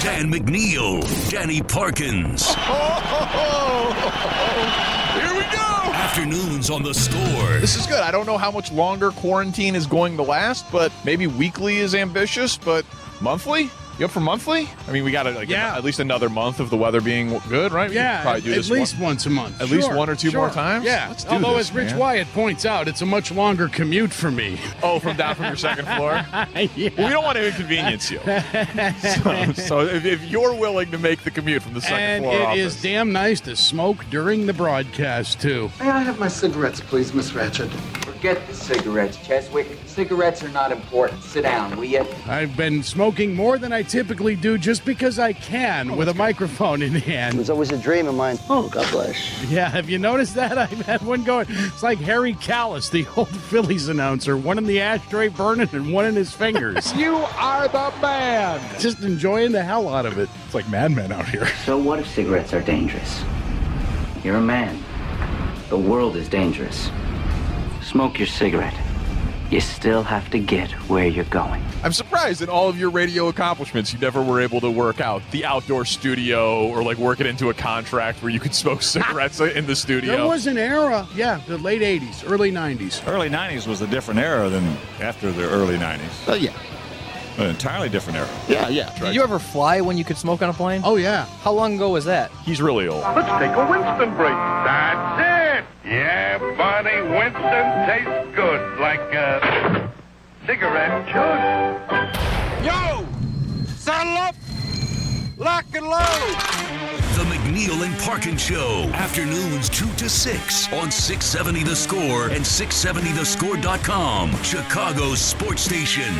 Dan McNeil, Danny Parkins. Here we go! Afternoons on the Score. This is good. I don't know how much longer quarantine is going to last, but maybe weekly is ambitious, but monthly? You up for monthly? I mean, we got at least another month of the weather being good, right? We could probably do at this least once a month. At least one or two more times? Yeah. Let's do Although, this, as Rich man. Wyatt points out, it's a much longer commute for me. Oh, from your second floor? Yeah. Well, we don't want to inconvenience you. So if you're willing to make the commute from the second floor And it office. is damn nice to smoke during the broadcast, too. May I have my cigarettes, please, Miss Ratchet? Forget the cigarettes, Cheswick. Cigarettes are not important. Sit down, will you? I've been smoking more than I typically do just because I can with a microphone in hand. It was always a dream of mine. Oh, God bless. Yeah, have you noticed that? I've had one going. It's like Harry Callis, the old Phillies announcer, one in the ashtray burning and one in his fingers. You are the man! Just enjoying the hell out of it. It's like Mad Men out here. So what if cigarettes are dangerous? You're a man. The world is dangerous. Smoke your cigarette. You still have to get where you're going. I'm surprised in all of your radio accomplishments you never were able to work out the outdoor studio or like work it into a contract where you could smoke cigarettes in the studio. There was an era, the late 80s, early 90s. Early 90s was a different era than after the early 90s. Oh, yeah. An entirely different era. Yeah. Did you ever fly when you could smoke on a plane? Oh, yeah. How long ago was that? He's really old. Let's take a Winston break. That's it. Yeah, buddy, Winston tastes good like a cigarette should. Yo! Saddle up! Lock and load! The McNeil and Parkin Show. Afternoons 2 to 6 on 670 The Score and 670thescore.com. Chicago's sports station.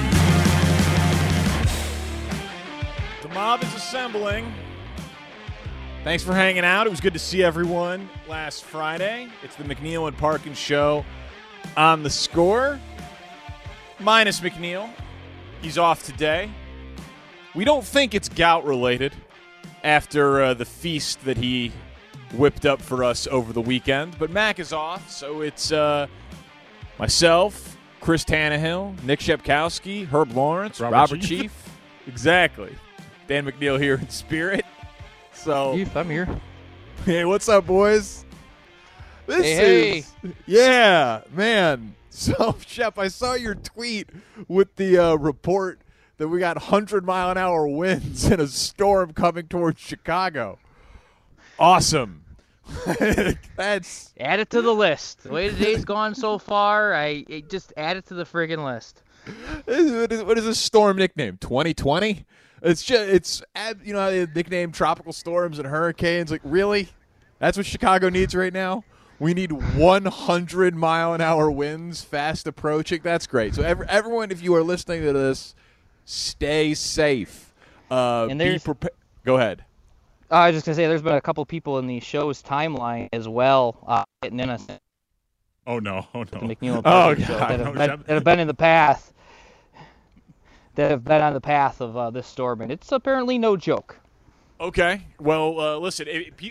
The mob is assembling. Thanks for hanging out. It was good to see everyone last Friday. It's the McNeil and Parkin Show on The Score. Minus McNeil. He's off today. We don't think it's gout-related after the feast that he whipped up for us over the weekend. But Mac is off, so it's myself, Chris Tannehill, Nick Shepkowski, Herb Lawrence, Robert Chief. Exactly. Dan McNeil here in spirit. So, Chief, I'm here. Hey, what's up, boys? This Hey. Yeah, man. So, Shep, I saw your tweet with the report that we got 100-mile-an-hour winds and a storm coming towards Chicago. Awesome. That's Add it to the list. The way the day's gone so far, just add it to the friggin' list. what is this storm nickname? 2020? It's just you know how they nickname tropical storms and hurricanes. Like, really? That's what Chicago needs right now? We need 100-mile-an-hour winds fast approaching. That's great. So everyone, if you are listening to this, stay safe. Be prepared. Go ahead. I was just going to say, there's been a couple people in the show's timeline as well getting in us. Oh, no. The McNeil and Oh, Parkin show God. that have been in the path. That have been on the path of this storm, and it's apparently no joke. Okay. Well, listen,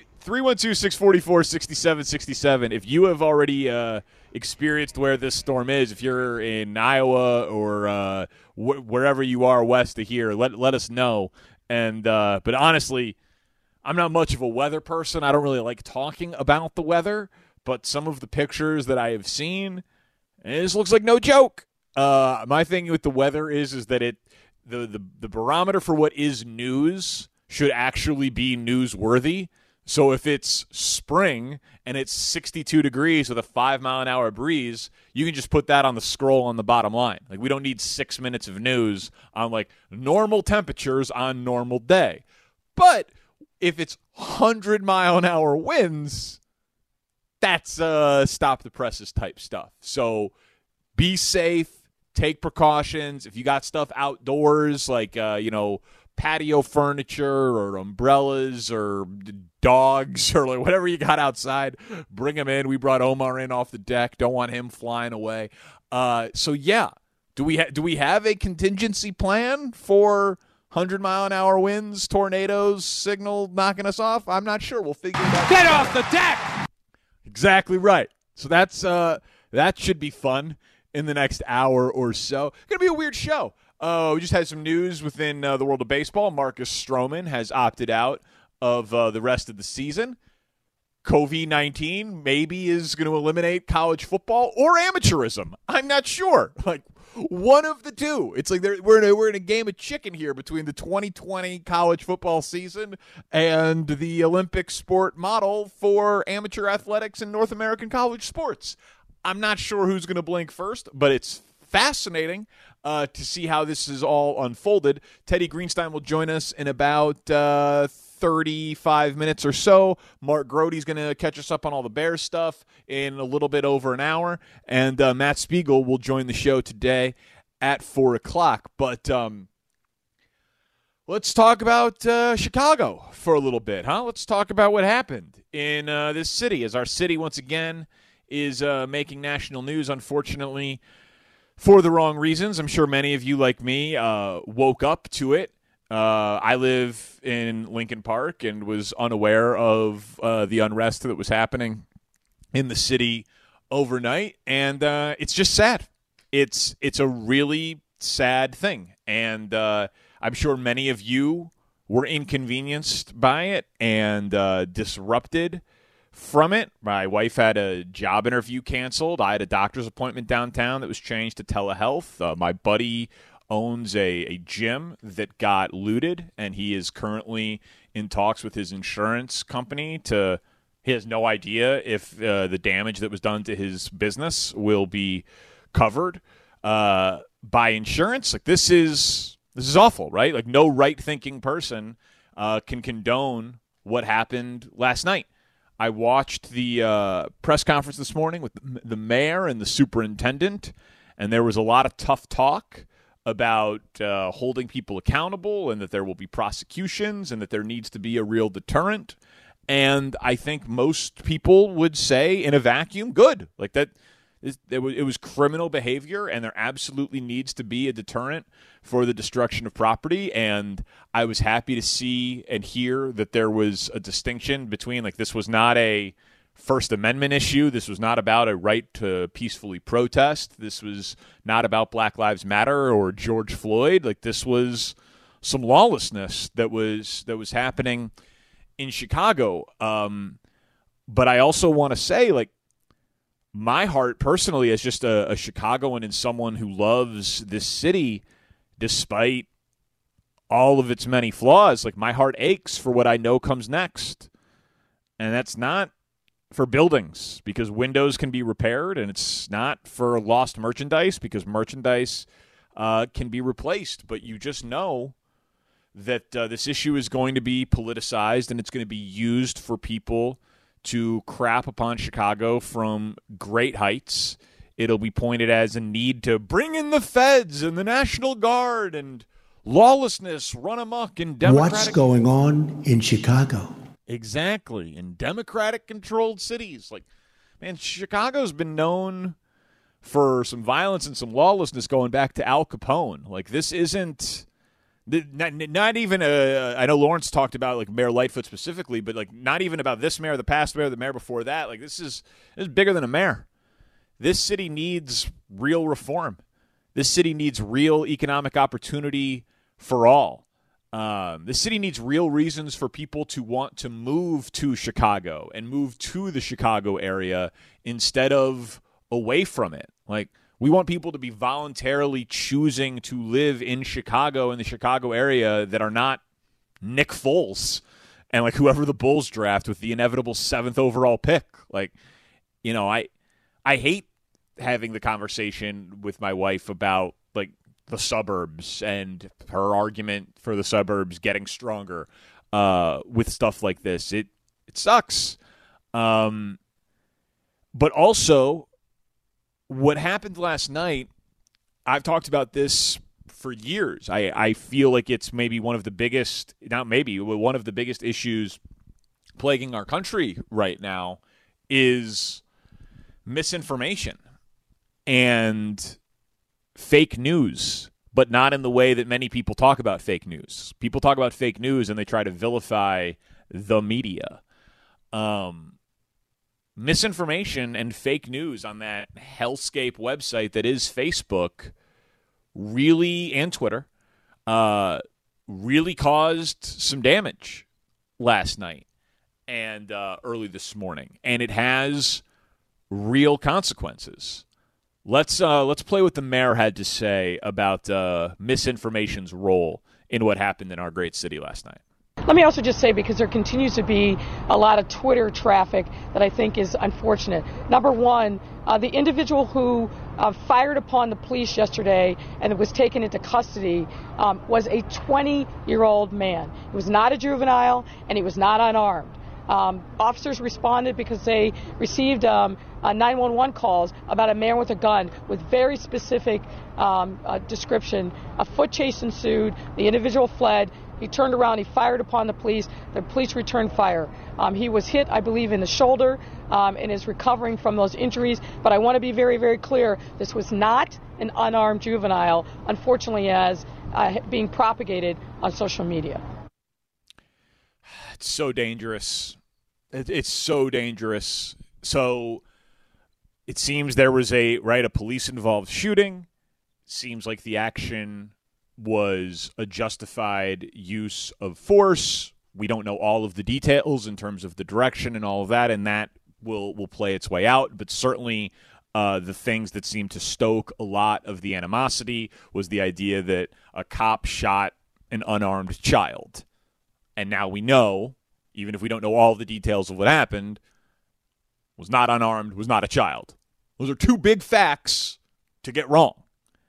312-644-6767. If you have already experienced where this storm is, if you're in Iowa or wherever you are west of here, let us know. And but honestly, I'm not much of a weather person. I don't really like talking about the weather, but some of the pictures that I have seen, this looks like no joke. My thing with the weather is that the barometer for what is news should actually be newsworthy. So if it's spring and it's 62 degrees with a 5-mile-an-hour breeze, you can just put that on the scroll on the bottom line. Like, we don't need 6 minutes of news on, like, normal temperatures on normal day. But if it's 100-mile-an-hour winds, that's stop the presses type stuff. So be safe. Take precautions. If you got stuff outdoors, like, patio furniture or umbrellas or dogs or like whatever you got outside, bring them in. We brought Omar in off the deck. Don't want him flying away. So, yeah. Do we have a contingency plan for 100-mile-an-hour winds, tornadoes, signal knocking us off? I'm not sure. We'll figure it out. Get off the deck! Exactly right. So that should be fun in the next hour or so. Going to be a weird show. We just had some news within the world of baseball. Marcus Stroman has opted out of the rest of the season. COVID-19 maybe is going to eliminate college football or amateurism. I'm not sure. Like, one of the two. It's like we're in a game of chicken here between the 2020 college football season and the Olympic sport model for amateur athletics and North American college sports. I'm not sure who's going to blink first, but it's fascinating to see how this is all unfolded. Teddy Greenstein will join us in about 35 minutes or so. Mark Grote's going to catch us up on all the Bears stuff in a little bit over an hour. And Matt Spiegel will join the show today at 4 o'clock. But let's talk about Chicago for a little bit, huh? Let's talk about what happened in this city, as our city once again is making national news, unfortunately, for the wrong reasons. I'm sure many of you, like me, woke up to it. I live in Lincoln Park and was unaware of the unrest that was happening in the city overnight, and it's just sad. It's a really sad thing, and I'm sure many of you were inconvenienced by it and disrupted from it. My wife had a job interview canceled. I had a doctor's appointment downtown that was changed to telehealth. My buddy owns a gym that got looted, and he is currently in talks with his insurance company he has no idea if the damage that was done to his business will be covered by insurance. Like, this is awful, right? Like, no right-thinking person can condone what happened last night. I watched the press conference this morning with the mayor and the superintendent, and there was a lot of tough talk about holding people accountable and that there will be prosecutions and that there needs to be a real deterrent. And I think most people would say in a vacuum, good. Like, that, it was criminal behavior, and there absolutely needs to be a deterrent for the destruction of property. And I was happy to see and hear that there was a distinction between, like, this was not a First Amendment issue. This was not about a right to peacefully protest. This was not about Black Lives Matter or George Floyd. Like, this was some lawlessness that was happening in Chicago. But I also want to say, like, my heart personally as just a Chicagoan and someone who loves this city, despite all of its many flaws, like, my heart aches for what I know comes next. And that's not for buildings, because windows can be repaired, and it's not for lost merchandise, because merchandise can be replaced. But you just know that this issue is going to be politicized, and it's going to be used for people to crap upon Chicago from great heights. It'll be pointed as a need to bring in the feds and the National Guard, and lawlessness run amok in democratic... What's going on in Chicago? Exactly. In democratic-controlled cities. Like, man, Chicago's been known for some violence and some lawlessness going back to Al Capone. Like, this isn't... Not even I know Lawrence talked about, like, Mayor Lightfoot specifically, but, like, not even about this mayor, the past mayor, the mayor before that. Like, this is bigger than a mayor. This city needs real reform. This city needs real economic opportunity for all. The city needs real reasons for people to want to move to Chicago and move to the Chicago area instead of away from it. Like, we want people to be voluntarily choosing to live in Chicago, in the Chicago area, that are not Nick Foles and, like, whoever the Bulls draft with the inevitable 7th overall pick. Like, you know, I hate having the conversation with my wife about, like, the suburbs and her argument for the suburbs getting stronger with stuff like this. It sucks. But also, what happened last night, I've talked about this for years. I feel like it's maybe one of the biggest, not maybe, one of the biggest issues plaguing our country right now is misinformation and fake news, but not in the way that many people talk about fake news. People talk about fake news and they try to vilify the media. Misinformation and fake news on that hellscape website that is Facebook and Twitter, really caused some damage last night and early this morning, and it has real consequences. Let's play what the mayor had to say about misinformation's role in what happened in our great city last night. Let me also just say, because there continues to be a lot of Twitter traffic that I think is unfortunate. Number one, the individual who fired upon the police yesterday and was taken into custody was a 20-year-old man. He was not a juvenile, and he was not unarmed. Officers responded because they received 911 calls about a man with a gun with very specific description. A foot chase ensued. The individual fled. He turned around. He fired upon the police. The police returned fire. He was hit, I believe, in the shoulder and is recovering from those injuries. But I want to be very, very clear. This was not an unarmed juvenile, unfortunately, as being propagated on social media. It's so dangerous. It's so dangerous. So it seems there was a police-involved shooting. Seems like the action was a justified use of force. We don't know all of the details in terms of the direction and all of that, and that will play its way out. But certainly the things that seemed to stoke a lot of the animosity was the idea that a cop shot an unarmed child. And now we know, even if we don't know all the details of what happened, was not unarmed, was not a child. Those are two big facts to get wrong.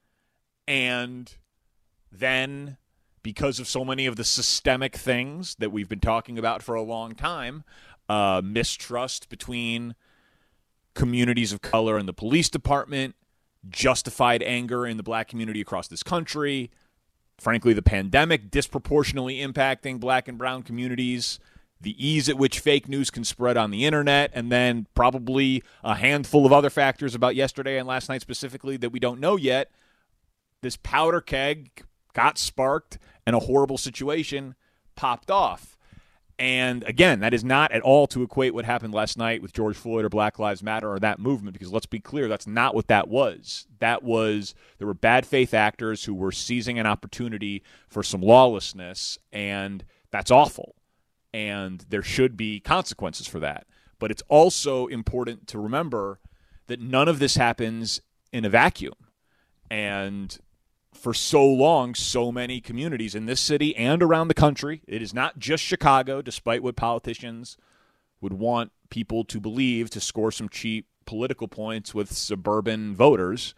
And then, because of so many of the systemic things that we've been talking about for a long time, mistrust between communities of color and the police department, justified anger in the black community across this country, frankly, the pandemic disproportionately impacting black and brown communities, the ease at which fake news can spread on the internet, and then probably a handful of other factors about yesterday and last night specifically that we don't know yet. This powder keg got sparked and a horrible situation popped off. And again, that is not at all to equate what happened last night with George Floyd or Black Lives Matter or that movement, because let's be clear, that's not what that was. There were bad faith actors who were seizing an opportunity for some lawlessness, and that's awful. And there should be consequences for that. But it's also important to remember that none of this happens in a vacuum. And for so long, so many communities in this city and around the country, it is not just Chicago, despite what politicians would want people to believe to score some cheap political points with suburban voters.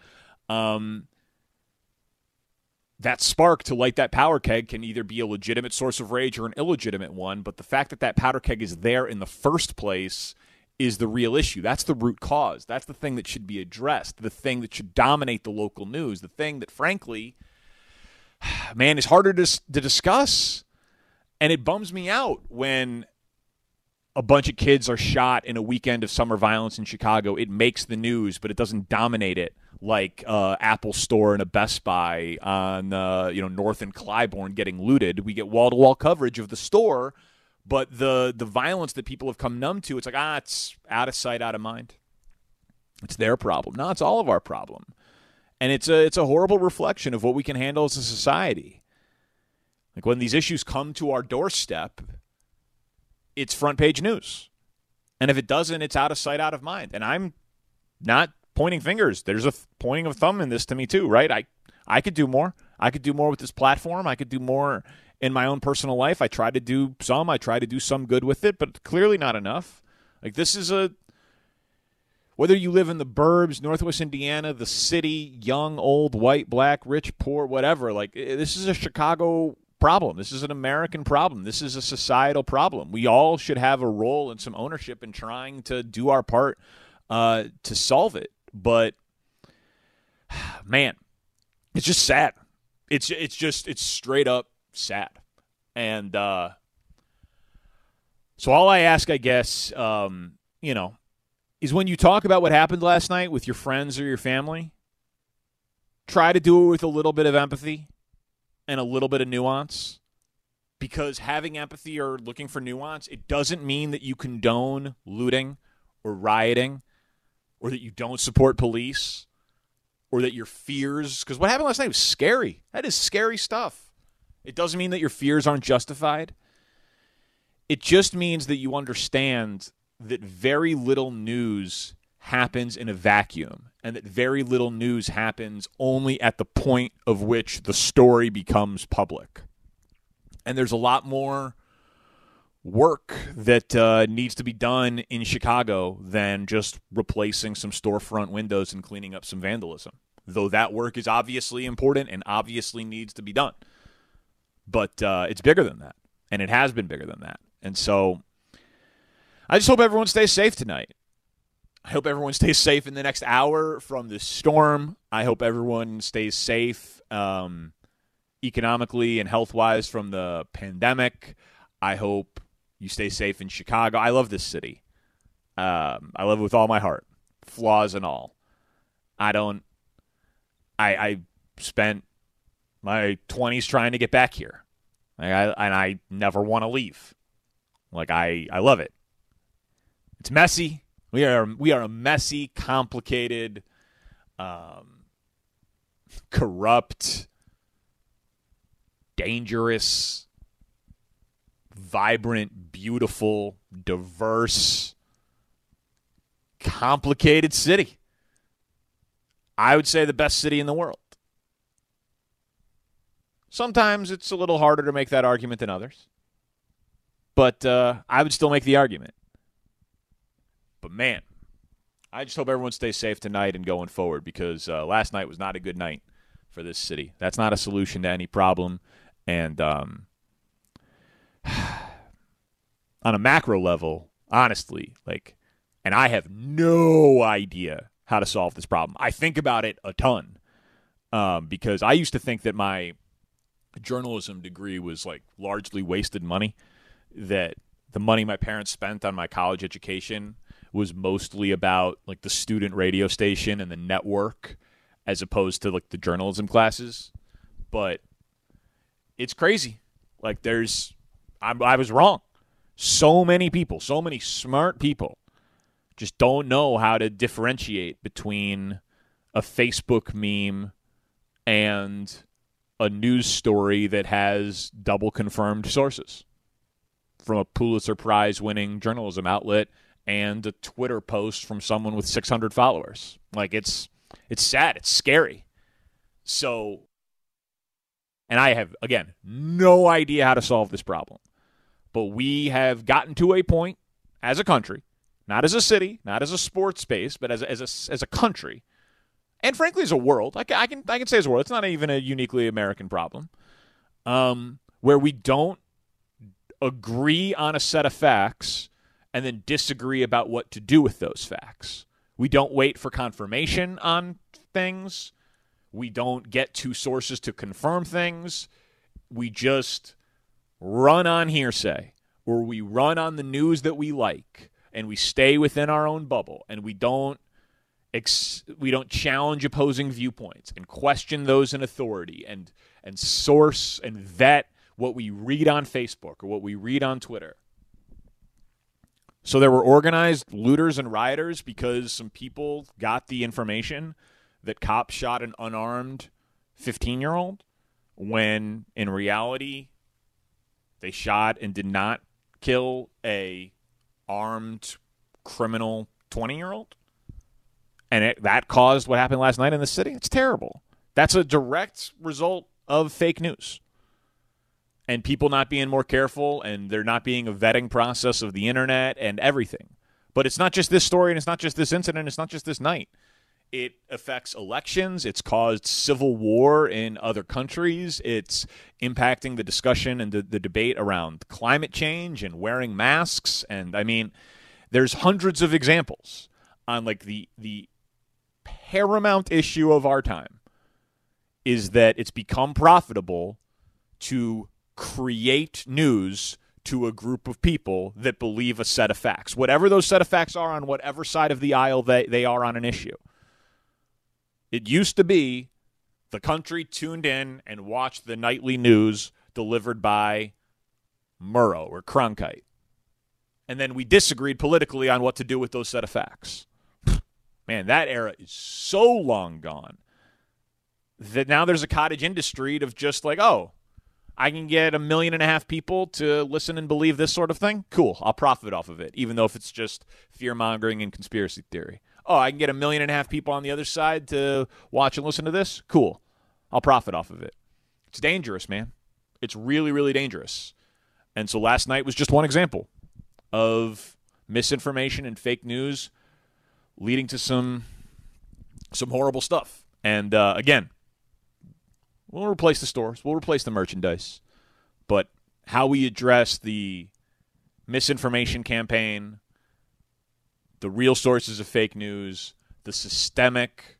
That spark to light that powder keg can either be a legitimate source of rage or an illegitimate one, but the fact that that powder keg is there in the first place is the real issue. That's the root cause. That's the thing that should be addressed, the thing that should dominate the local news, the thing that, frankly, man, is harder to discuss. And it bums me out when a bunch of kids are shot in a weekend of summer violence in Chicago. It makes the news, but it doesn't dominate it like Apple Store and a Best Buy on North and Clybourne getting looted. We get wall-to-wall coverage of the store, but the violence that people have come numb to, it's like, it's out of sight, out of mind. It's their problem. No, it's all of our problem. And it's a horrible reflection of what we can handle as a society. Like when these issues come to our doorstep, it's front page news. And if it doesn't, it's out of sight, out of mind. And I'm not pointing fingers. There's a pointing of thumb in this to me too, right? I could do more. I could do more with this platform. I could do more in my own personal life. I try to do some. I try to do some good with it, but clearly not enough. Like this is whether you live in the burbs, Northwest Indiana, the city, young, old, white, black, rich, poor, whatever, like this is a Chicago problem. This is an American problem. This is a societal problem. We all should have a role and some ownership in trying to do our part to solve it. But man, it's just sad. It's straight up sad. And so all I ask, I guess, is when you talk about what happened last night with your friends or your family, try to do it with a little bit of empathy and a little bit of nuance, because having empathy or looking for nuance, it doesn't mean that you condone looting or rioting or that you don't support police or that your fears, because what happened last night was scary. That is scary stuff. It doesn't mean that your fears aren't justified. It just means that you understand that very little news happens in a vacuum, and that very little news happens only at the point of which the story becomes public. And there's a lot more work that needs to be done in Chicago than just replacing some storefront windows and cleaning up some vandalism, though that work is obviously important and obviously needs to be done. But it's bigger than that, and it has been bigger than that. And so I just hope everyone stays safe tonight. I hope everyone stays safe in the next hour from this storm. I hope everyone stays safe economically and health-wise from the pandemic. I hope you stay safe in Chicago. I love this city. I love it with all my heart, flaws and all. I spent my 20s trying to get back here, and I never want to leave. I love it. It's messy. We are a messy, complicated, corrupt, dangerous, vibrant, beautiful, diverse, complicated city. I would say the best city in the world. Sometimes it's a little harder to make that argument than others. But I would still make the argument. But, man, I just hope everyone stays safe tonight and going forward, because last night was not a good night for this city. That's not a solution to any problem. And on a macro level, honestly, and I have no idea how to solve this problem. I think about it a ton because I used to think that my journalism degree was largely wasted money, that the money my parents spent on my college education was mostly about the student radio station and the network as opposed to the journalism classes. But it's crazy. I was wrong. So many people, so many smart people just don't know how to differentiate between a Facebook meme and a news story that has double confirmed sources from a Pulitzer Prize winning journalism outlet and a Twitter post from someone with 600 followers. It's sad. It's scary. So, and I have, again, no idea how to solve this problem. But we have gotten to a point as a country, not as a city, not as a sports space, but as a country, and frankly as a world. I can say as a world. It's not even a uniquely American problem, where we don't agree on a set of facts and then disagree about what to do with those facts. We don't wait for confirmation on things. We don't get two sources to confirm things. We just run on hearsay, or we run on the news that we like, and we stay within our own bubble, and we don't challenge opposing viewpoints and question those in authority and source and vet what we read on Facebook or what we read on Twitter. So there were organized looters and rioters because some people got the information that cops shot an unarmed 15-year-old, when in reality they shot and did not kill a armed criminal 20-year-old. And that caused what happened last night in the city. It's terrible. That's a direct result of fake news. And people not being more careful, and there not being a vetting process of the internet and everything. But it's not just this story, and it's not just this incident, it's not just this night. It affects elections. It's caused civil war in other countries. It's impacting the discussion and the debate around climate change and wearing masks. And, I mean, there's hundreds of examples on, the paramount issue of our time is that it's become profitable to create news to a group of people that believe a set of facts, whatever those set of facts are on whatever side of the aisle they are on an issue. It used to be the country tuned in and watched the nightly news delivered by Murrow or Cronkite. And then we disagreed politically on what to do with those set of facts. Man, that era is so long gone. that now there's a cottage industry of just like, oh, I can get 1.5 million people to listen and believe this sort of thing. Cool. I'll profit off of it, even though if it's just fear-mongering and conspiracy theory. Oh, I can get 1.5 million people on the other side to watch and listen to this? Cool. I'll profit off of it. It's dangerous, man. It's really, really dangerous. And so last night was just one example of misinformation and fake news leading to some horrible stuff. And again, we'll replace the stores. We'll replace the merchandise. But how we address the misinformation campaign, the real sources of fake news, the systemic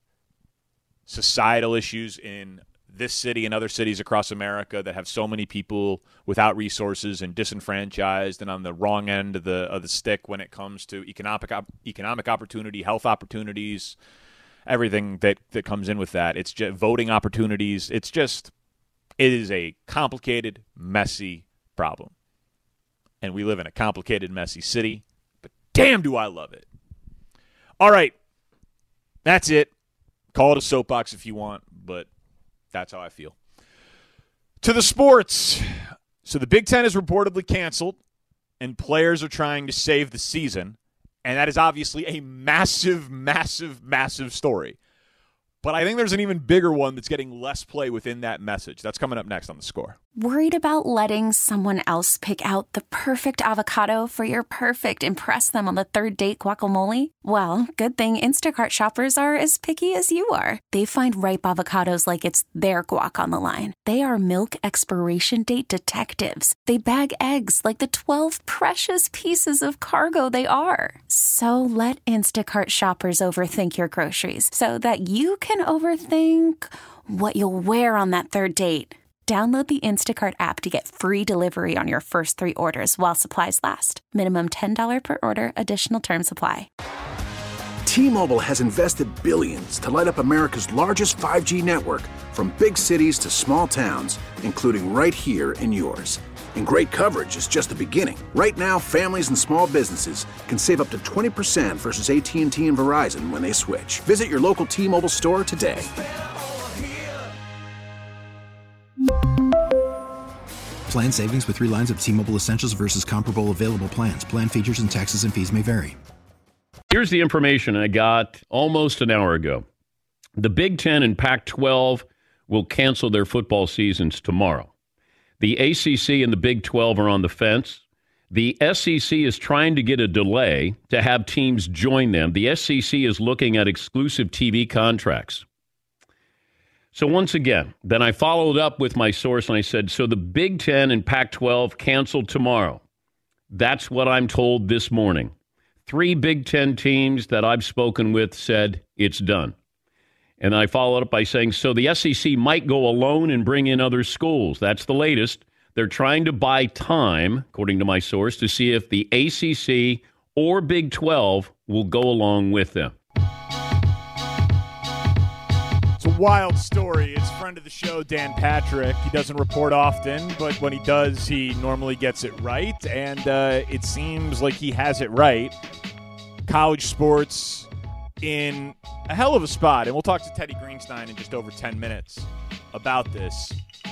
societal issues in this city and other cities across America that have so many people without resources and disenfranchised and on the wrong end of the stick when it comes to economic opportunity, health opportunities, everything that comes in with that. It's just voting opportunities. It is a complicated, messy problem. And we live in a complicated, messy city, but damn do I love it. All right. That's it. Call it a soapbox if you want, but that's how I feel. To the sports. So the Big Ten is reportedly canceled, and players are trying to save the season. And that is obviously a massive, massive, massive story. But I think there's an even bigger one that's getting less play within that message. That's coming up next on The Score. Worried about letting someone else pick out the perfect avocado for your perfect impress them on the third date guacamole? Well, good thing Instacart shoppers are as picky as you are. They find ripe avocados like it's their guac on the line. They are milk expiration date detectives. They bag eggs like the 12 precious pieces of cargo they are. So let Instacart shoppers overthink your groceries so that you can overthink what you'll wear on that third date. Download the Instacart app to get free delivery on your first 3 orders while supplies last. Minimum $10 per order. Additional terms apply. T-Mobile has invested billions to light up America's largest 5G network, from big cities to small towns, including right here in yours. And great coverage is just the beginning. Right now, families and small businesses can save up to 20% versus AT&T and Verizon when they switch. Visit your local T-Mobile store today. Plan savings with 3 lines of T-Mobile Essentials versus comparable available plans. Plan features and taxes and fees may vary. Here's the information I got almost an hour ago. The Big Ten and Pac-12 will cancel their football seasons tomorrow. The ACC and the Big 12 are on the fence. The SEC is trying to get a delay to have teams join them. The SEC is looking at exclusive TV contracts. So once again, then I followed up with my source and I said, so the Big Ten and Pac-12 canceled tomorrow. That's what I'm told this morning. 3 Big Ten teams that I've spoken with said it's done. And I followed up by saying, so the SEC might go alone and bring in other schools. That's the latest. They're trying to buy time, according to my source, to see if the ACC or Big 12 will go along with them. It's a wild story. It's friend of the show, Dan Patrick. He doesn't report often, but when he does, he normally gets it right. And it seems like he has it right. College sports in a hell of a spot. And we'll talk to Teddy Greenstein in just over 10 minutes about this.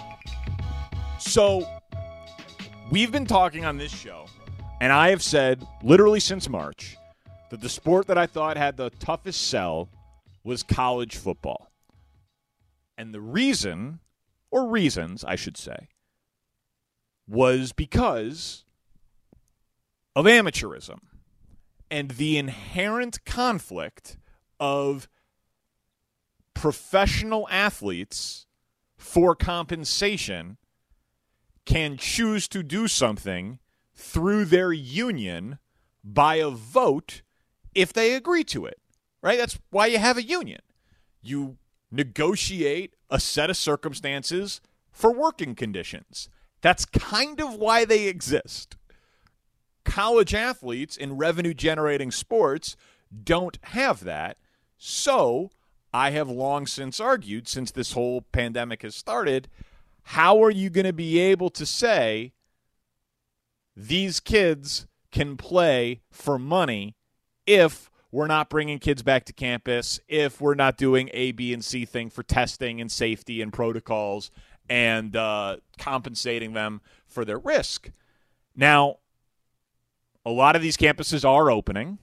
So we've been talking on this show, and I have said literally since March that the sport that I thought had the toughest sell was college football. And the reason, or reasons, I should say, was because of amateurism and the inherent conflict of professional athletes for compensation can choose to do something through their union by a vote if they agree to it, right? That's why you have a union. You negotiate a set of circumstances for working conditions. That's kind of why they exist. College athletes in revenue-generating sports don't have that. So I have long since argued, since this whole pandemic has started, how are you going to be able to say these kids can play for money if we're not bringing kids back to campus if we're not doing A, B, and C thing for testing and safety and protocols and compensating them for their risk. Now, a lot of these campuses are opening,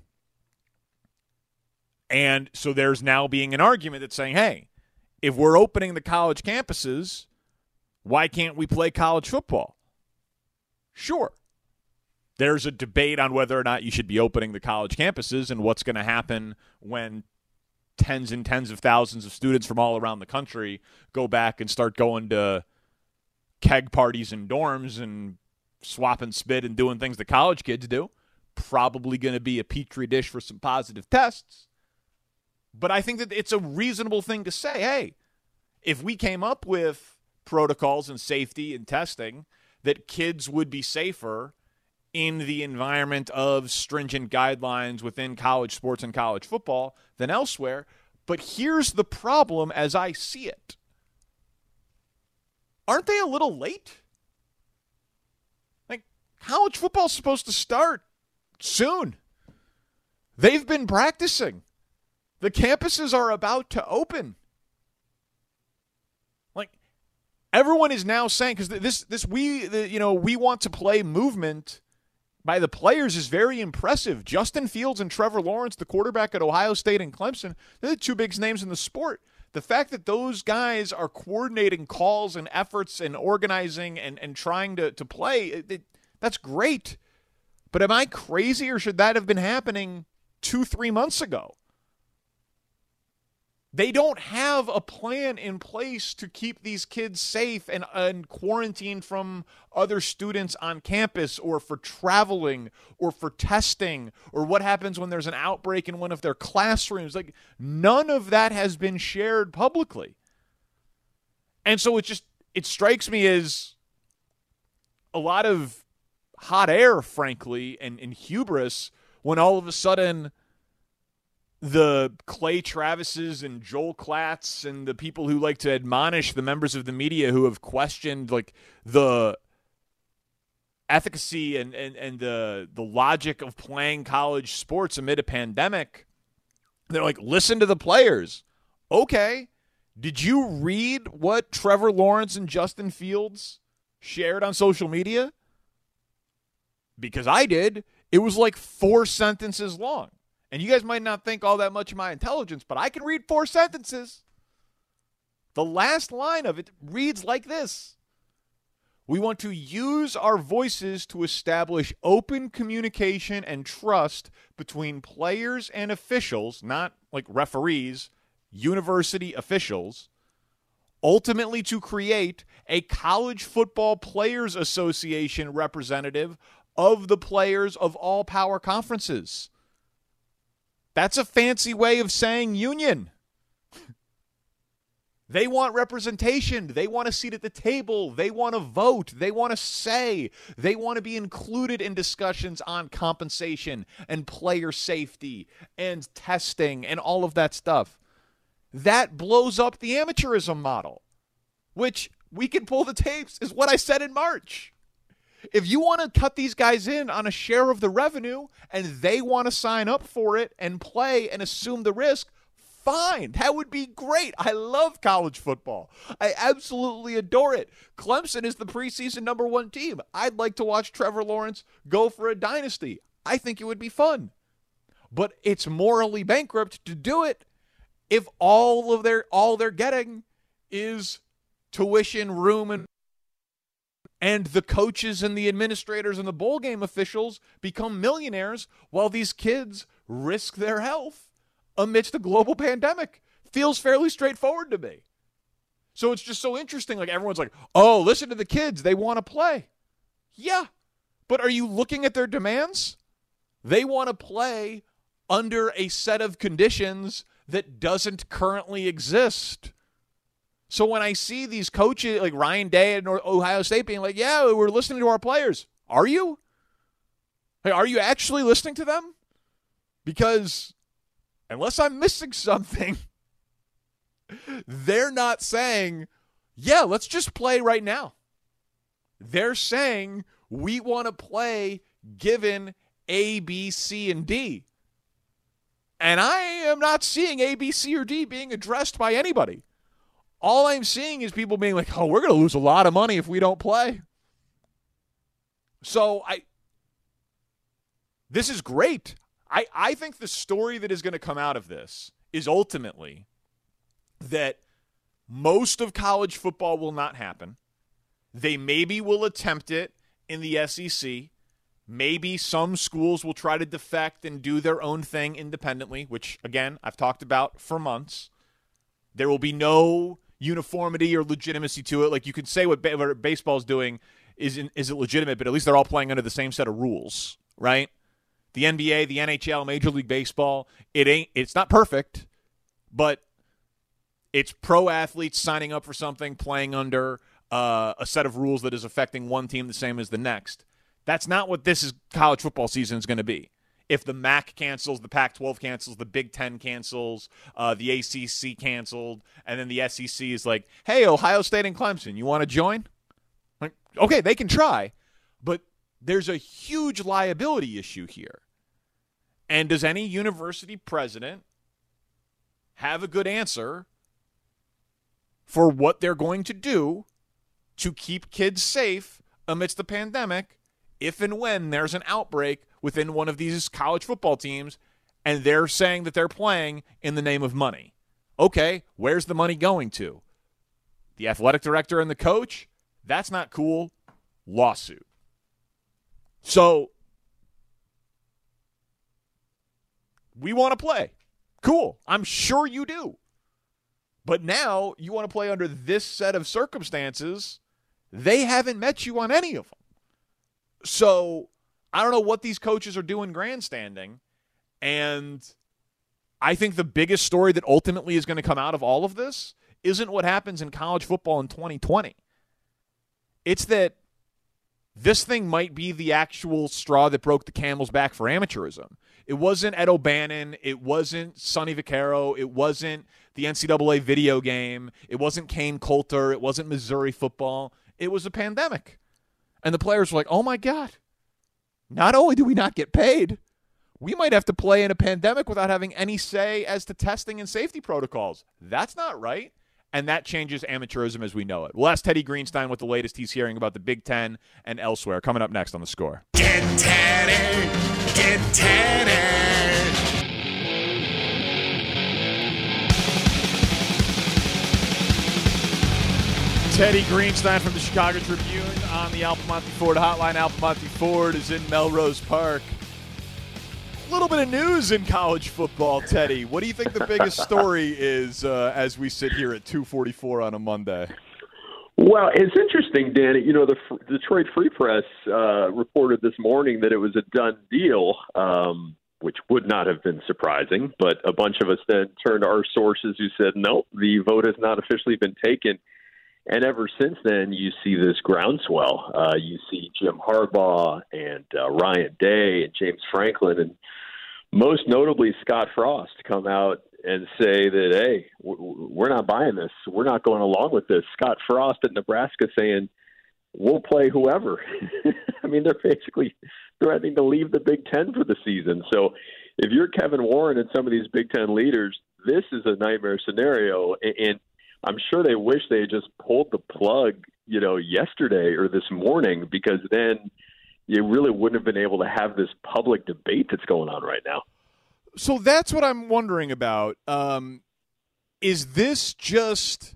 and so there's now being an argument that's saying, hey, if we're opening the college campuses, why can't we play college football? Sure. There's a debate on whether or not you should be opening the college campuses and what's going to happen when tens and tens of thousands of students from all around the country go back and start going to keg parties and dorms and swapping spit and doing things that college kids do. Probably going to be a petri dish for some positive tests. But I think that it's a reasonable thing to say, hey, if we came up with protocols and safety and testing that kids would be safer in the environment of stringent guidelines within college sports and college football than elsewhere. But here's the problem as I see it. Aren't they a little late? Like, college football's supposed to start soon. They've been practicing. The campuses are about to open. Like, everyone is now saying, because we want to play movement by the players is very impressive. Justin Fields and Trevor Lawrence, the quarterback at Ohio State and Clemson, they're the two biggest names in the sport. The fact that those guys are coordinating calls and efforts and organizing and trying to play, that's great. But am I crazy, or should that have been happening 2-3 months ago? They don't have a plan in place to keep these kids safe and quarantined from other students on campus, or for traveling, or for testing, or what happens when there's an outbreak in one of their classrooms. Like, none of that has been shared publicly. And so it strikes me as a lot of hot air, frankly, and hubris when all of a sudden the Clay Travises and Joel Klatz and the people who like to admonish the members of the media who have questioned like the efficacy and the logic of playing college sports amid a pandemic, they're like, listen to the players. Okay, did you read what Trevor Lawrence and Justin Fields shared on social media? Because I did. It was like 4 sentences long. And you guys might not think all that much of my intelligence, but I can read 4 sentences. The last line of it reads like this: we want to use our voices to establish open communication and trust between players and officials, not like referees, university officials, ultimately to create a college football players association representative of the players of all power conferences. That's a fancy way of saying union. They want representation. They want a seat at the table. They want to vote. They want to say. They want to be included in discussions on compensation and player safety and testing and all of that stuff. That blows up the amateurism model, which we can pull the tapes, is what I said in March. If you want to cut these guys in on a share of the revenue and they want to sign up for it and play and assume the risk, fine. That would be great. I love college football. I absolutely adore it. Clemson is the preseason #1 team. I'd like to watch Trevor Lawrence go for a dynasty. I think it would be fun. But it's morally bankrupt to do it if all they're getting is tuition, room, and the coaches and the administrators and the bowl game officials become millionaires while these kids risk their health amidst a global pandemic. Feels fairly straightforward to me. So it's just so interesting. Like, everyone's like, oh, listen to the kids. They want to play. Yeah. But are you looking at their demands? They want to play under a set of conditions that doesn't currently exist. So when I see these coaches like Ryan Day at Ohio State being like, yeah, we're listening to our players. Are you? Hey, are you actually listening to them? Because unless I'm missing something, they're not saying, yeah, let's just play right now. They're saying we want to play given A, B, C, and D. And I am not seeing A, B, C, or D being addressed by anybody. All I'm seeing is people being like, oh, we're going to lose a lot of money if we don't play. So this is great. I think the story that is going to come out of this is ultimately that most of college football will not happen. They maybe will attempt it in the SEC. Maybe some schools will try to defect and do their own thing independently, which, again, I've talked about for months. There will be no uniformity or legitimacy to it. Like, you could say what baseball's doing isn't legitimate, but at least they're all playing under the same set of rules, right? The NBA, the NHL, Major League Baseball, it's not perfect, but it's pro athletes signing up for something, playing under a set of rules that is affecting one team the same as the next. That's not what this college football season is going to be. If the MAC cancels, the Pac-12 cancels, the Big Ten cancels, the ACC canceled, and then the SEC is like, hey, Ohio State and Clemson, you want to join? Like, okay, they can try, but there's a huge liability issue here. And does any university president have a good answer for what they're going to do to keep kids safe amidst the pandemic if and when there's an outbreak within one of these college football teams and they're saying that they're playing in the name of money? Okay, where's the money going to? The athletic director and the coach? That's not cool. Lawsuit. So, we want to play. Cool. I'm sure you do. But now you want to play under this set of circumstances. They haven't met you on any of them. So I don't know what these coaches are doing grandstanding. And I think the biggest story that ultimately is going to come out of all of this isn't what happens in college football in 2020. It's that this thing might be the actual straw that broke the camel's back for amateurism. It wasn't Ed O'Bannon. It wasn't Sonny Vaccaro. It wasn't the NCAA video game. It wasn't Kane Coulter. It wasn't Missouri football. It was a pandemic. And the players were like, oh, my God. Not only do we not get paid, we might have to play in a pandemic without having any say as to testing and safety protocols. That's not right. And that changes amateurism as we know it. We'll ask Teddy Greenstein what the latest he's hearing about the Big Ten and elsewhere. Coming up next on The Score. Get Teddy! Get Teddy! Teddy Greenstein from the Chicago Tribune on the Alpamonte Ford hotline. Alpamonte Ford is in Melrose Park. A little bit of news in college football, Teddy. What do you think the biggest story is as we sit here at 2:44 on a Monday? Well, it's interesting, Dan. You know, the Detroit Free Press reported this morning that it was a done deal, which would not have been surprising. But a bunch of us then turned to our sources who said, no, the vote has not officially been taken. And ever since then, you see this groundswell. You see Jim Harbaugh and Ryan Day and James Franklin and most notably Scott Frost come out and say that, hey, we're not buying this. We're not going along with this. Scott Frost at Nebraska saying, we'll play whoever. I mean, they're basically threatening to leave the Big Ten for the season. So if you're Kevin Warren and some of these Big Ten leaders, this is a nightmare scenario. And I'm sure they wish they had just pulled the plug, you know, yesterday or this morning, because then you really wouldn't have been able to have this public debate that's going on right now. So that's what I'm wondering about. Is this just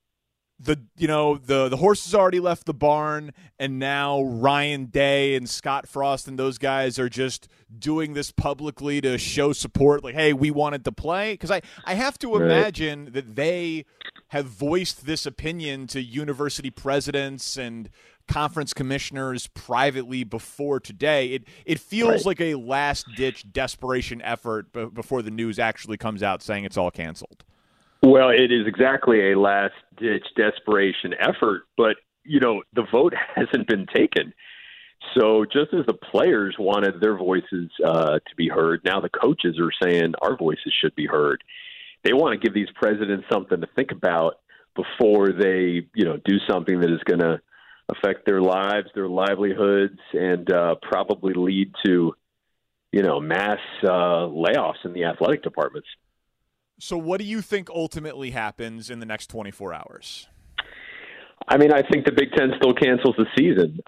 the horses already left the barn, and now Ryan Day and Scott Frost and those guys are just doing this publicly to show support, like, hey, we wanted to play? Because I have to imagine that they have voiced this opinion to university presidents and conference commissioners privately before today. It feels like a last-ditch desperation effort before the news actually comes out saying it's all canceled. Well, it is exactly a last-ditch desperation effort, but, you know, the vote hasn't been taken. So just as the players wanted their voices to be heard, now the coaches are saying our voices should be heard. They want to give these presidents something to think about before they, you know, do something that is going to affect their lives, their livelihoods, and probably lead to mass layoffs in the athletic departments. So what do you think ultimately happens in the next 24 hours? I mean, I think the Big Ten still cancels the season.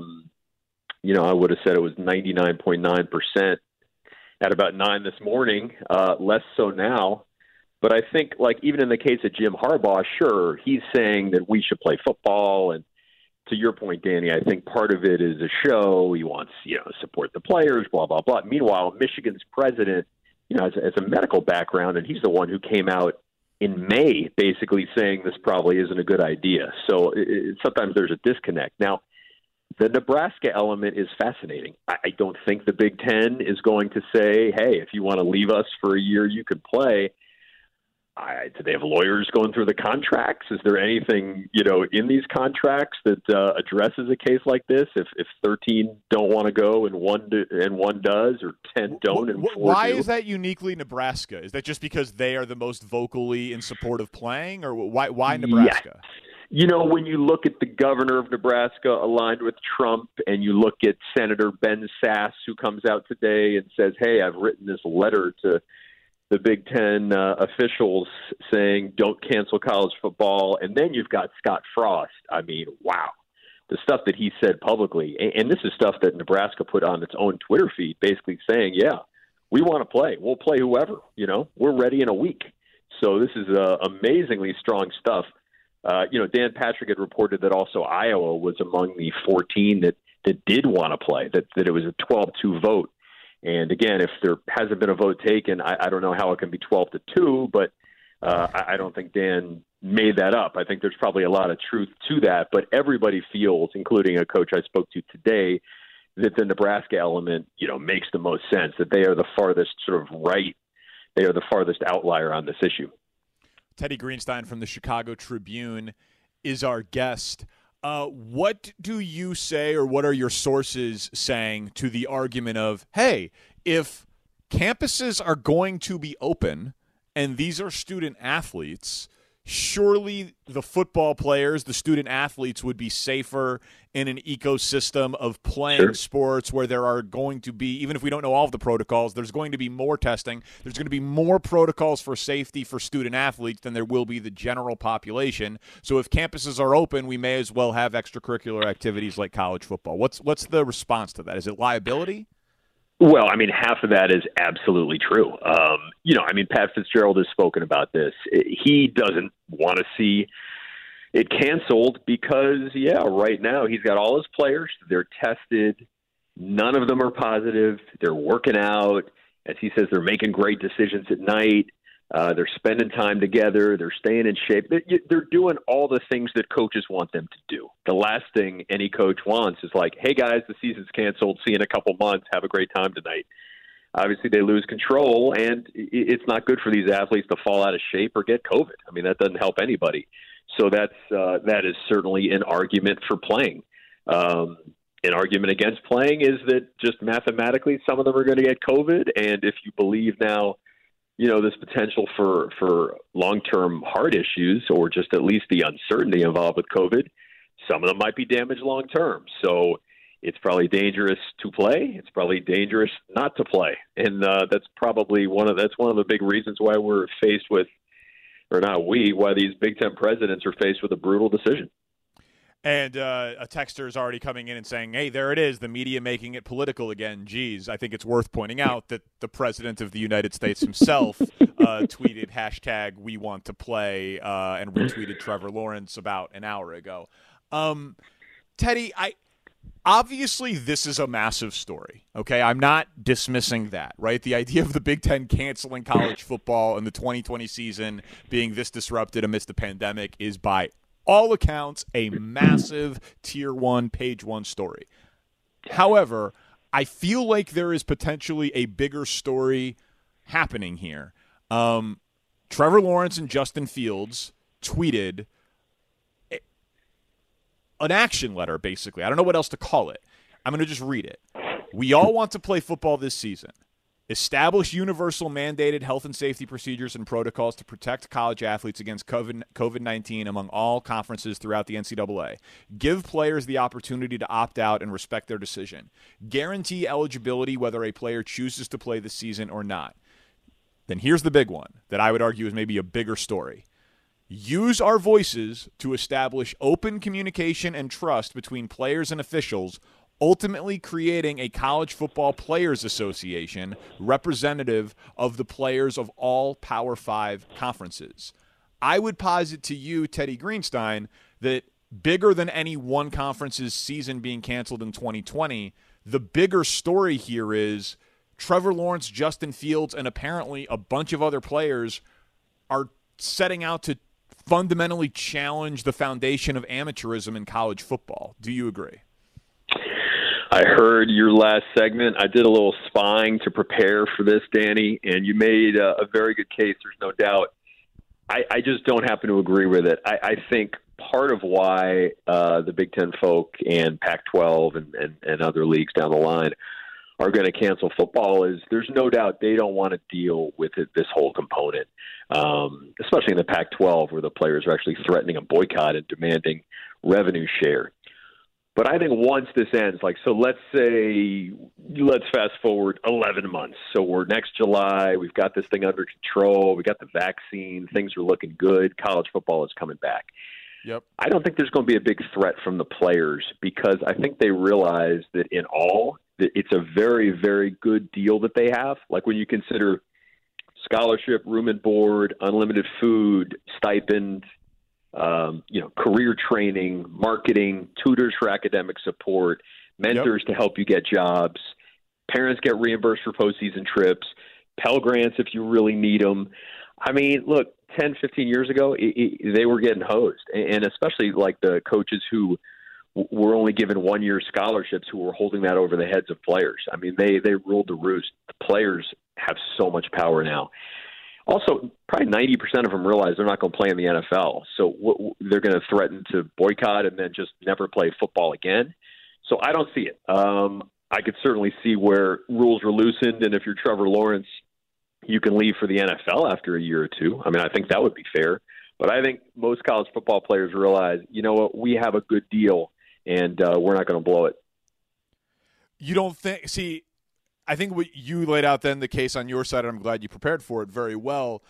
I would have said it was 99.9% at about 9 this morning, less so now. But I think, even in the case of Jim Harbaugh, sure, he's saying that we should play football. And to your point, Danny, I think part of it is a show. He wants, support the players, blah, blah, blah. Meanwhile, Michigan's president, has a medical background, and he's the one who came out in May basically saying this probably isn't a good idea. So sometimes there's a disconnect. Now, the Nebraska element is fascinating. I don't think the Big Ten is going to say, hey, if you want to leave us for a year, you could play. Do they have lawyers going through the contracts? Is there anything, in these contracts that addresses a case like this? If 13 don't want to go and one does, or 10 don't and 4 why do? is that uniquely Nebraska? Is that just because they are the most vocally in support of playing, or why Nebraska? Yeah. When you look at the governor of Nebraska aligned with Trump, and you look at Senator Ben Sasse, who comes out today and says, hey, I've written this letter to the Big Ten officials saying don't cancel college football. And then you've got Scott Frost. I mean, wow. The stuff that he said publicly, and this is stuff that Nebraska put on its own Twitter feed, basically saying, yeah, we want to play. We'll play whoever, we're ready in a week. So this is amazingly strong stuff. Dan Patrick had reported that also Iowa was among the 14 that did want to play, that it was a 12-2 vote. And again, if there hasn't been a vote taken, I don't know how it can be 12-2, but I don't think Dan made that up. I think there's probably a lot of truth to that, but everybody feels, including a coach I spoke to today, that the Nebraska element, makes the most sense, that they are the farthest sort of right. They are the farthest outlier on this issue. Teddy Greenstein from the Chicago Tribune is our guest. What do you say, or what are your sources saying to the argument of, hey, if campuses are going to be open and these are student athletes, surely the football players, the student athletes, would be safer in an ecosystem of playing sports where there are going to be, even if we don't know all of the protocols, there's going to be more testing. There's going to be more protocols for safety for student athletes than there will be the general population. So if campuses are open, we may as well have extracurricular activities like college football. What's the response to that? Is it liability? Well, I mean, half of that is absolutely true. Pat Fitzgerald has spoken about this. He doesn't want to see it canceled because, right now he's got all his players. They're tested. None of them are positive. They're working out. As he says, they're making great decisions at night. They're spending time together. They're staying in shape. They're doing all the things that coaches want them to do. The last thing any coach wants is like, hey, guys, the season's canceled. See you in a couple months. Have a great time tonight. Obviously, they lose control, and it's not good for these athletes to fall out of shape or get COVID. I mean, that doesn't help anybody. So that is certainly an argument for playing. An argument against playing is that just mathematically some of them are going to get COVID, and if you believe now this potential for long-term heart issues, or just at least the uncertainty involved with COVID, some of them might be damaged long-term. So it's probably dangerous to play. It's probably dangerous not to play. And that's probably one of the big reasons why we're faced with, why these Big Ten presidents are faced with a brutal decision. And a texter is already coming in and saying, hey, there it is, the media making it political again. Geez, I think it's worth pointing out that the President of the United States himself tweeted hashtag we want to play and retweeted Trevor Lawrence about an hour ago. Teddy, obviously this is a massive story, okay? I'm not dismissing that, right? The idea of the Big Ten canceling college football and the 2020 season being this disrupted amidst the pandemic is by all accounts a massive Tier 1, Page 1 story. However, I feel like there is potentially a bigger story happening here. Trevor Lawrence and Justin Fields tweeted an action letter, basically. I don't know what else to call it. I'm going to just read it. We all want to play football this season. Establish universal mandated health and safety procedures and protocols to protect college athletes against COVID-19 among all conferences throughout the NCAA. Give players the opportunity to opt out and respect their decision. Guarantee eligibility whether a player chooses to play this season or not. Then here's the big one that I would argue is maybe a bigger story. Use our voices to establish open communication and trust between players and officials, ultimately creating a college football players association representative of the players of all Power 5 conferences. I would posit to you, Teddy Greenstein, that bigger than any one conference's season being canceled in 2020, the bigger story here is Trevor Lawrence, Justin Fields, and apparently a bunch of other players are setting out to fundamentally challenge the foundation of amateurism in college football. Do you agree? I heard your last segment. I did a little spying to prepare for this, Danny, and you made a very good case. There's no doubt. I just don't happen to agree with it. I think part of why the Big Ten folk and Pac-12 and other leagues down the line are going to cancel football is there's no doubt they don't want to deal with this whole component, especially in the Pac-12 where the players are actually threatening a boycott and demanding revenue share. But I think once this ends, so let's fast forward 11 months. So we're next July. We've got this thing under control. We got the vaccine. Things are looking good. College football is coming back. Yep. I don't think there's going to be a big threat from the players because I think they realize that in all, that it's a very, very good deal that they have. Like when you consider scholarship, room and board, unlimited food, stipend, career training, marketing, tutors for academic support, mentors to help you get jobs, parents get reimbursed for postseason trips, Pell Grants if you really need them. I mean, look, 10, 15 years ago, they were getting hosed, and especially like the coaches who were only given 1 year scholarships who were holding that over the heads of players. I mean, they ruled the roost. The players have so much power now. Also, probably 90% of them realize they're not going to play in the NFL. So they're going to threaten to boycott and then just never play football again. So I don't see it. I could certainly see where rules were loosened, and if you're Trevor Lawrence, you can leave for the NFL after a year or two. I mean, I think that would be fair. But I think most college football players realize, you know what, we have a good deal, and we're not going to blow it. You don't think – see – I think what you laid out then, the case on your side, and I'm glad you prepared for it very well.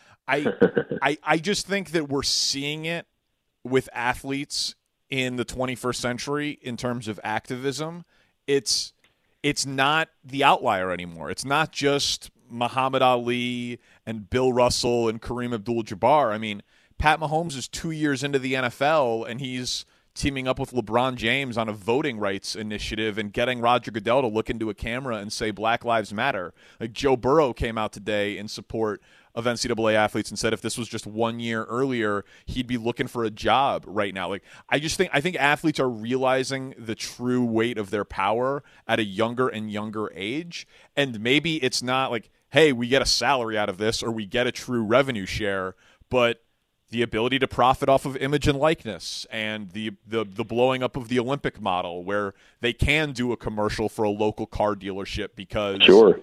I just think that we're seeing it with athletes in the 21st century in terms of activism. It's not the outlier anymore. It's not just Muhammad Ali and Bill Russell and Kareem Abdul-Jabbar. I mean, Pat Mahomes is 2 years into the NFL, and he's teaming up with LeBron James on a voting rights initiative and getting Roger Goodell to look into a camera and say Black Lives Matter. Like Joe Burrow came out today in support of NCAA athletes and said if this was just 1 year earlier, he'd be looking for a job right now. Like I think athletes are realizing the true weight of their power at a younger and younger age. And maybe it's not like, hey, we get a salary out of this or we get a true revenue share, but the ability to profit off of image and likeness and the blowing up of the Olympic model where they can do a commercial for a local car dealership because, because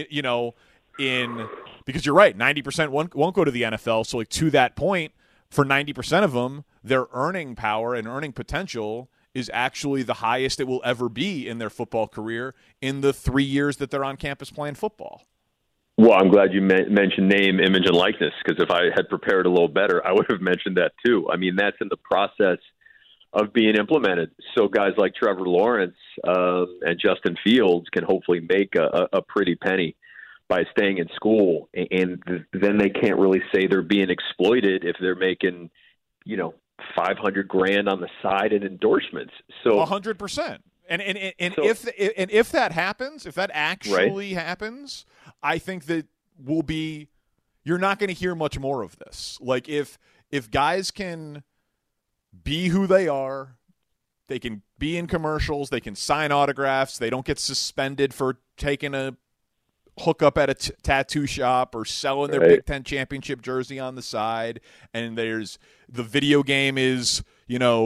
you're right, 90% won't go to the NFL. So like to that point, for 90% of them, their earning power and earning potential is actually the highest it will ever be in their football career in the 3 years that they're on campus playing football. Well, I'm glad you mentioned name, image, and likeness, because if I had prepared a little better, I would have mentioned that too. I mean, that's in the process of being implemented. So guys like Trevor Lawrence and Justin Fields can hopefully make a pretty penny by staying in school, and then they can't really say they're being exploited if they're making, $500,000 on the side in endorsements. So 100%. And if that happens, if that actually happens, I think that you're not going to hear much more of this. Like if guys can be who they are, they can be in commercials, they can sign autographs, they don't get suspended for taking a hookup at a tattoo shop or selling their Big Ten championship jersey on the side, and there's the video game is,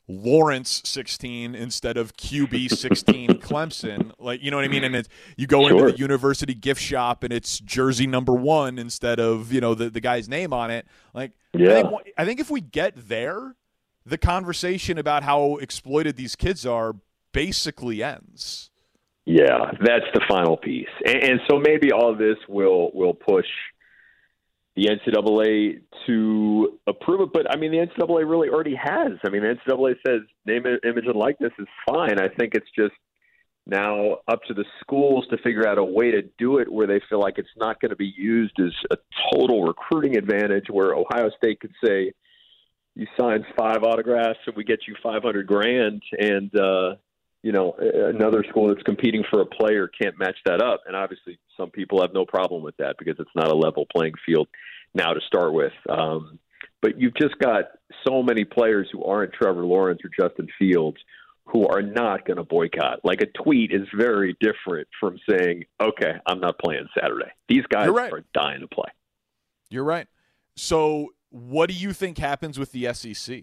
Lawrence 16 instead of QB 16 Clemson. Like, you know what I mean? And you go into the university gift shop and it's jersey number 1 instead of, the guy's name on it. Like, I think if we get there, the conversation about how exploited these kids are basically ends. Yeah, that's the final piece. And so maybe all this will push the NCAA to approve it. But, I mean, the NCAA really already has. I mean, the NCAA says name, image, and likeness is fine. I think it's just now up to the schools to figure out a way to do it where they feel like it's not going to be used as a total recruiting advantage, where Ohio State could say, you sign 5 autographs and we get you $500,000, and another school that's competing for a player can't match that up. And obviously some people have no problem with that because it's not a level playing field now to start with. But you've just got so many players who aren't Trevor Lawrence or Justin Fields who are not going to boycott. Like, a tweet is very different from saying, okay, I'm not playing Saturday. These guys are dying to play. You're right. So what do you think happens with the SEC?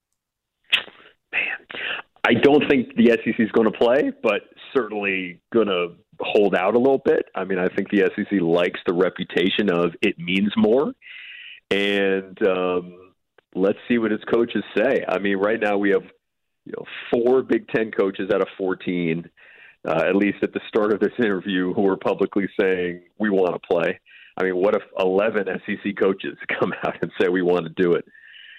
I don't think the SEC is going to play, but certainly going to hold out a little bit. I mean, I think the SEC likes the reputation of it means more. And let's see what its coaches say. I mean, right now we have 4 Big Ten coaches out of 14, at least at the start of this interview, who are publicly saying we want to play. I mean, what if 11 SEC coaches come out and say we want to do it?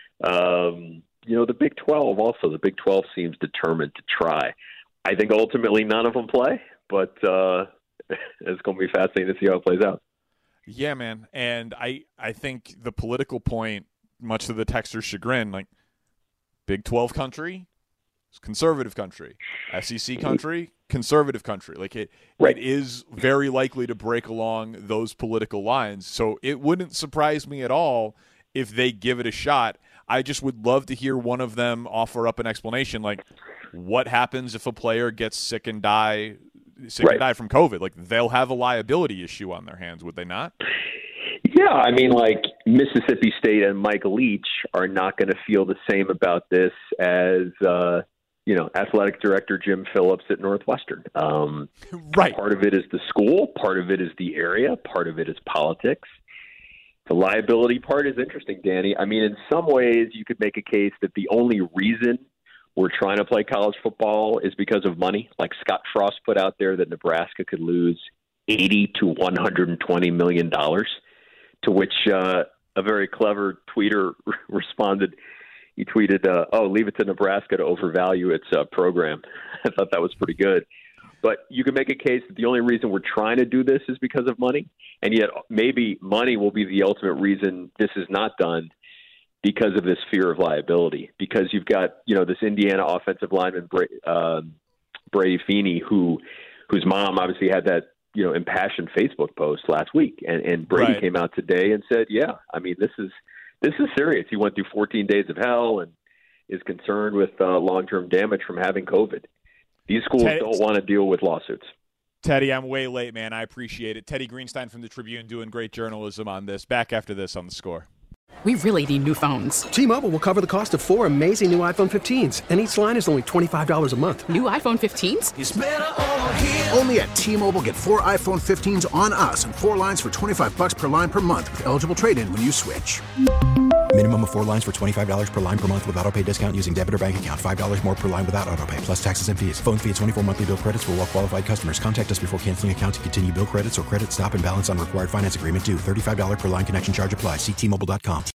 The Big 12 also. The Big 12 seems determined to try. I think ultimately none of them play, but it's going to be fascinating to see how it plays out. Yeah, man. And I think the political point, much to the Texter's chagrin, like, Big 12 country, conservative country. SEC country, conservative country. Like, it is very likely to break along those political lines. So it wouldn't surprise me at all if they give it a shot. I just would love to hear one of them offer up an explanation, like, what happens if a player gets sick and die from COVID? Like, they'll have a liability issue on their hands, would they not? Yeah, I mean, like, Mississippi State and Mike Leach are not going to feel the same about this as, athletic director Jim Phillips at Northwestern. Right. Part of it is the school. Part of it is the area. Part of it is politics. The liability part is interesting, Danny. I mean, in some ways, you could make a case that the only reason we're trying to play college football is because of money. Like, Scott Frost put out there that Nebraska could lose $80 to $120 million, to which a very clever tweeter responded. He tweeted, leave it to Nebraska to overvalue its program. I thought that was pretty good. But you can make a case that the only reason we're trying to do this is because of money, and yet maybe money will be the ultimate reason this is not done, because of this fear of liability. Because you've got, this Indiana offensive lineman, Brady Feeney, whose mom obviously had that, impassioned Facebook post last week, and Brady came out today and said, yeah, I mean, this is serious. He went through 14 days of hell and is concerned with long-term damage from having COVID. These schools don't want to deal with lawsuits. Teddy, I'm way late, man. I appreciate it. Teddy Greenstein from the Tribune doing great journalism on this. Back after this on The Score. We really need new phones. T-Mobile will cover the cost of 4 amazing new iPhone 15s, and each line is only $25 a month. New iPhone 15s? It's better over here. Only at T-Mobile, get 4 iPhone 15s on us and 4 lines for $25 per line per month with eligible trade-in when you switch. Minimum of 4 lines for $25 per line per month with autopay discount using debit or bank account. $5 more per line without autopay, plus taxes and fees. Phone fee at 24 monthly bill credits for well-qualified customers. Contact us before canceling account to continue bill credits or credit stop and balance on required finance agreement due. $35 per line connection charge applies. See T-Mobile.com.